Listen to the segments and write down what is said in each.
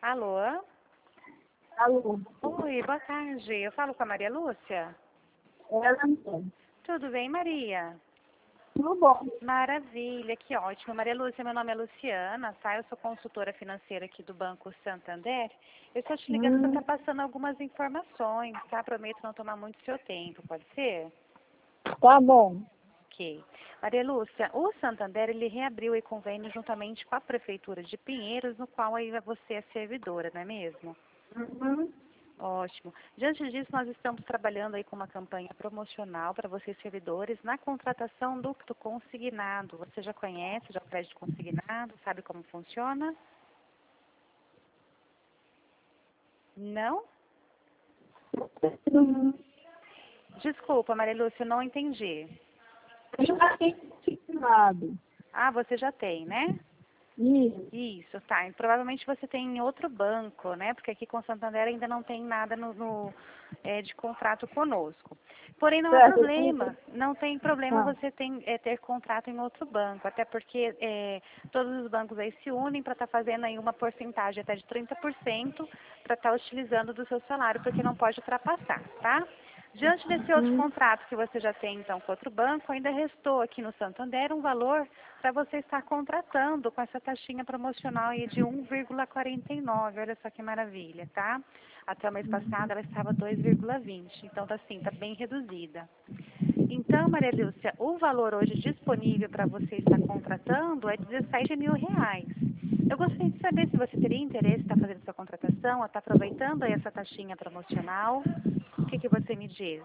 Alô? Alô? Oi, boa tarde. Eu falo com a Maria Lúcia? Ela mesmo. Tudo bem, Maria? Tudo bom. Maravilha, que ótimo. Maria Lúcia, meu nome é Luciana, tá? Eu sou consultora financeira aqui do Banco Santander. Eu estou te ligando para estar passando algumas informações, tá? Prometo não tomar muito seu tempo, pode ser? Tá bom. Ok. Maria Lúcia, o Santander, ele reabriu o convênio juntamente com a Prefeitura de Pinheiros, no qual aí você é servidora, não é mesmo? Uhum. Ótimo. Diante disso, nós estamos trabalhando aí com uma campanha promocional para vocês servidores na contratação do consignado. Você já conhece, já o crédito consignado, sabe como funciona? Não? Uhum. Desculpa, Maria Lúcia, eu não entendi. Eu já tenho confirmado. Ah, você já tem, né? Isso. Isso, tá. E provavelmente você tem em outro banco, né? Porque aqui com o Santander ainda não tem nada de contrato conosco. Porém, não há Certo. Eu tenho... problema. Não tem problema Ah. você ter contrato em outro banco. Até porque todos os bancos aí se unem para estar fazendo aí uma porcentagem até de 30% para estar utilizando do seu salário, porque não pode ultrapassar, tá? Diante desse outro Uhum. contrato que você já tem, então, com outro banco, ainda restou aqui no Santander um valor para você estar contratando com essa taxinha promocional aí de 1,49. Olha só que maravilha, tá? Até o mês passado ela estava 2,20. Então, tá assim, tá bem reduzida. Então, Maria Lúcia, o valor hoje disponível para você estar contratando é R$ 17.000. Eu gostaria de saber se você teria interesse em estar fazendo sua contratação, ou estar aproveitando aí essa taxinha promocional. O que você me diz?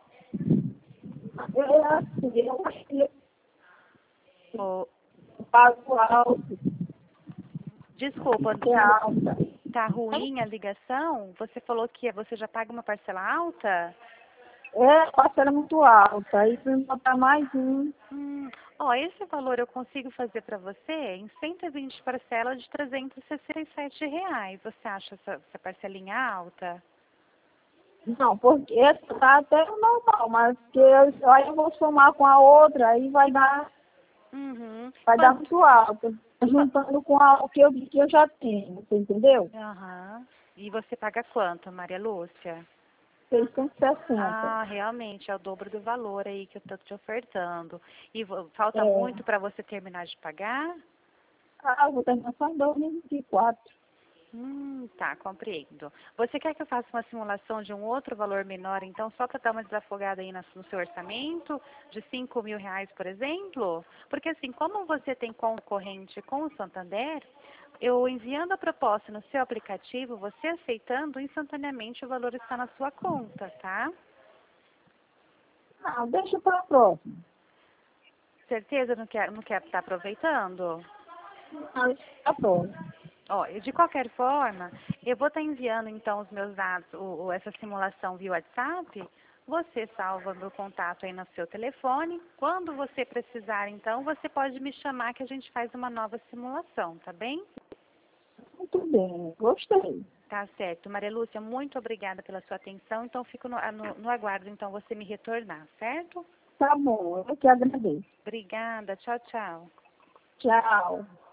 Eu acho que eu Oh, pago alto. desculpa, É alta. tá ruim a ligação? Você falou que você já paga uma parcela alta? A parcela é muito alta. Aí para botar mais um. Ó, esse valor eu consigo fazer para você em 120 parcelas de R$ 367. Você acha essa parcelinha alta? Não, porque essa tá até normal, mas que aí eu vou somar com a outra, aí Uhum. vai dar muito alto. Juntando com o que eu já tenho, você entendeu? Aham. E você paga quanto, Maria Lúcia? 660. Ah, realmente, é o dobro do valor aí que eu estou te ofertando. E falta É. muito para você terminar de pagar? Eu vou terminar só em 2024. Tá, compreendo. Você quer que eu faça uma simulação de um outro valor menor, então, só para dar uma desafogada aí no seu orçamento, de R$ 5.000, por exemplo? Porque, assim, como você tem concorrente com o Santander, eu enviando a proposta no seu aplicativo, você aceitando, instantaneamente o valor está na sua conta, tá? Não, deixa para a próxima. Certeza não quer estar aproveitando? Não, deixa para a próxima. Ó, de qualquer forma, eu vou estar enviando então os meus dados, essa simulação via WhatsApp. Você salva meu contato aí no seu telefone. Quando você precisar, então, você pode me chamar que a gente faz uma nova simulação, tá bem? Muito bem, gostei. Tá certo. Maria Lúcia, muito obrigada pela sua atenção. Então, fico no aguardo, então, você me retornar, certo? Tá bom, eu que agradeço. Obrigada. Tchau, tchau. Tchau.